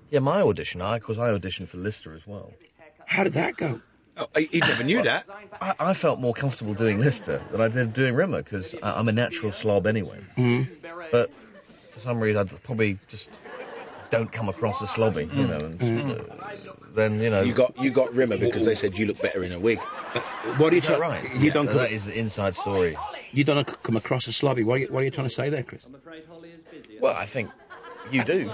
Yeah, my audition, because I auditioned for Lister as well. How did that go? Oh, you never knew that. I felt more comfortable doing Lister than I did doing Rimmer, because I'm a natural slob anyway. But for some reason, I probably just don't come across as slobby, you know, and then, you know... You got Rimmer because they said you look better in a wig. What are you trying? Right? You don't. That is the inside story. You don't come across as slobby. What are you trying to say there, Chris? Well, I think you do.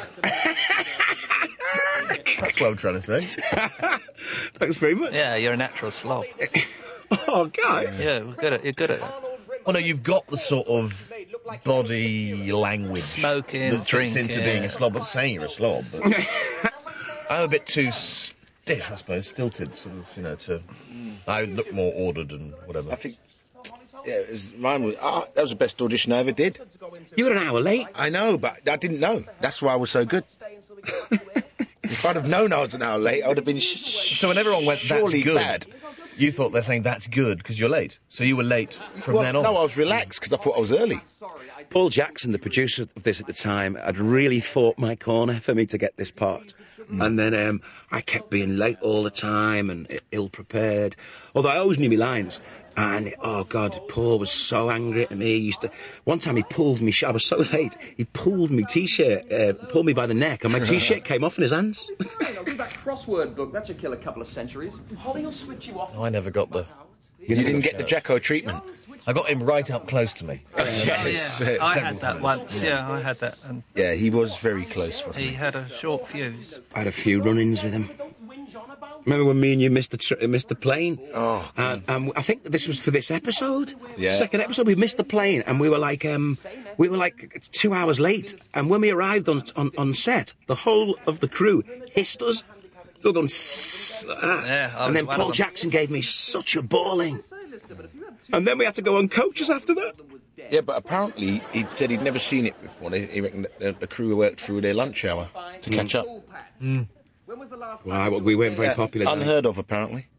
That's what I'm trying to say. Thanks very much. Yeah, you're a natural slob. Oh, guys. Yeah, you're good at it. Well, no, you've got the sort of body language smoking, that fits drinking, into being a slob. I'm not saying you're a slob, but I'm a bit too stiff, I suppose, stilted, sort of, you know, I look more ordered and whatever. I think, yeah, that was the best audition I ever did. You were an hour late. I know, but I didn't know. That's why I was so good. If I'd have known I was an hour late, I would have been So when everyone went, that's good, bad. You thought they're saying that's good because you're late. So you were late from then on. No, I was relaxed because I thought I was early. Paul Jackson, the producer of this at the time, had really fought my corner for me to get this part. And then I kept being late all the time and ill-prepared. Although I always knew my lines. And, oh, God, Paul was so angry at me. One time he pulled me, I was so late, he pulled me T-shirt, pulled me by the neck, and my T-shirt came off in his hands. That crossword book, that should kill a couple of centuries. Holly will switch you off. I never got You didn't get the Jacko treatment? I got him right up close to me. Yes. Yeah. I had that once. Yeah, I had that. And yeah, he was very close, wasn't he? He had a short fuse. I had a few run-ins with him. Remember when me and you missed the plane? Oh. And I think this was for this episode. Yeah. Second episode, we missed the plane, and we were like 2 hours late. And when we arrived on set, the whole of the crew hissed us. So we're going, and then Paul Jackson gave me such a bawling. And then we had to go on coaches after that. Yeah, but apparently he said he'd never seen it before. He reckoned the crew worked through their lunch hour to catch up. Well, we weren't very popular. Unheard of, apparently.